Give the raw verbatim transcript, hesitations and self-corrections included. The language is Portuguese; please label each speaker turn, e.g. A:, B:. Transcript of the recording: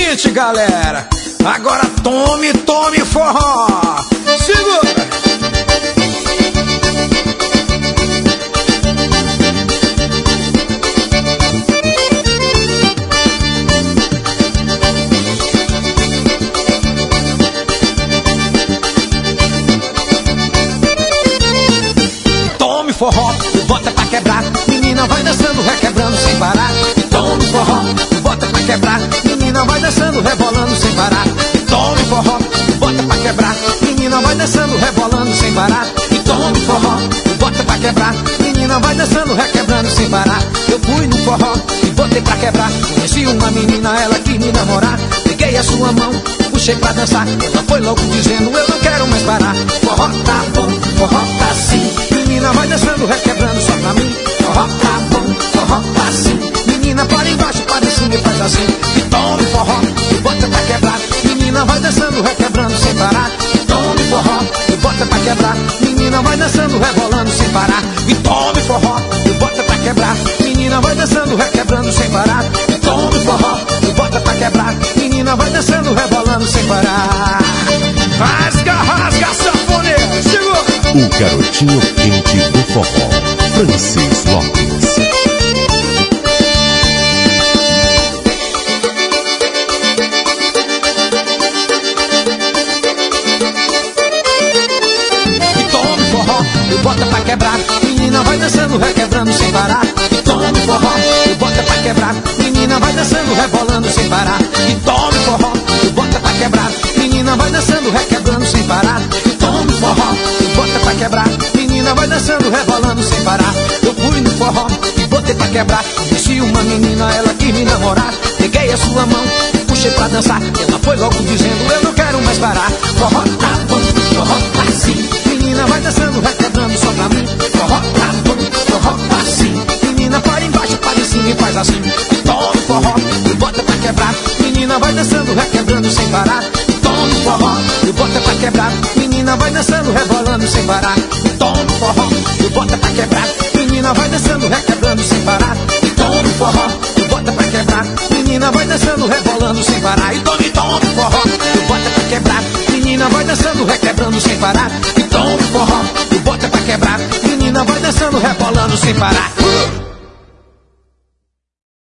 A: seguinte, galera. Agora tome, tome forró. Segura. Tome forró, bota pra quebrar. Menina vai dançando, requebrando sem parar. Tome forró, bota pra quebrar. Menina vai dançando, rebolando sem parar. Tome forró, bota pra quebrar. Menina vai dançando, rebolando sem parar. Tome forró, bota pra quebrar. Menina vai dançando, requebrando sem parar. Eu fui no forró e botei pra quebrar. Conheci uma menina, ela quis me namorar. Peguei a sua mão, puxei pra dançar. Ela foi logo dizendo, eu não quero mais parar. Forró tá bom, forró tá sim. Menina vai dançando, requebrando só pra mim. Forró tá bom, forró tá sim. Menina para embaixo, para em cima e faz assim. E tome forró, e bota pra quebrar. Menina vai dançando, requebrando sem parar. E tome forró, e bota pra quebrar. Menina vai dançando, rebolando sem parar. E tome forró, e bota pra quebrar. Menina vai dançando, requebrando sem parar. E tome forró, e bota pra quebrar. Menina vai dançando, rebolando sem parar. Rasga, rasga, sanfoneiro, segura.
B: O garotinho quente do forró, Francis Lopes.
A: E bota pra quebrar, menina vai dançando, requebrando sem parar. E tome forró, e bota pra quebrar. Menina vai dançando, rebolando sem parar. E tome forró, e bota pra quebrar. Menina vai dançando, requebrando sem parar. E tome forró, e bota pra quebrar. Menina vai dançando, rebolando sem parar. Eu fui no forró e botei pra quebrar. Conheci uma menina, ela quis me namorar. Peguei a sua mão, puxei pra dançar. Ela foi logo dizendo, eu não quero mais parar. Forró tá bom, forró tá sim. Menina vai dançando, requebrando só pra mim. Forró tá bom, forró tá sim. Menina para embaixo, para em cima e faz assim. E tome forró, e bota pra quebrar. Menina vai dançando, requebrando sem parar. E tome forró, e bota pra quebrar. Menina vai dançando, rebolando sem parar. E tome forró, e bota pra quebrar. Menina vai dançando, requebrando sem parar. E tome forró, e bota pra quebrar. Menina vai dançando, rebolando sem parar. E tome, tome forró, e bota pra quebrar. Menina vai dançando, requebrando sem parar. E tome forró, e bota pra quebrar. Menina vai dançando, rebolando sem parar.